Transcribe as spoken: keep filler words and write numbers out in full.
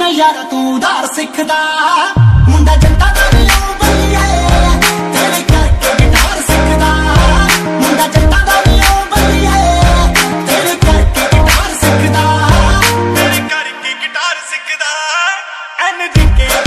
ਮੈਂ ਯਾਰ ਤੂੰ ਉਧਾਰ ਸਿੱਖਦਾ ਮੁੰਡਾ ਜੱਟਾਂ ਦਾ ਵੀ ਉਹ ਬਲੀਏ ਤੇਰੇ ਕਰਕੇ ਗਿਟਾਰ ਸਿੱਖਦਾ ਮੁੰਡਾ ਜੱਟਾਂ ਦਾ ਵੀ ਉਹ ਬਲੀਏ ਤੇਰੇ ਕਰਕੇ ਗਿਟਾਰ ਸਿੱਖਦਾ ਤੇਰੇ ਕਰਕੇ ਗਿਟਾਰ ਸਿੱਖਦਾ ਐਨ ਜੀ ਕੇ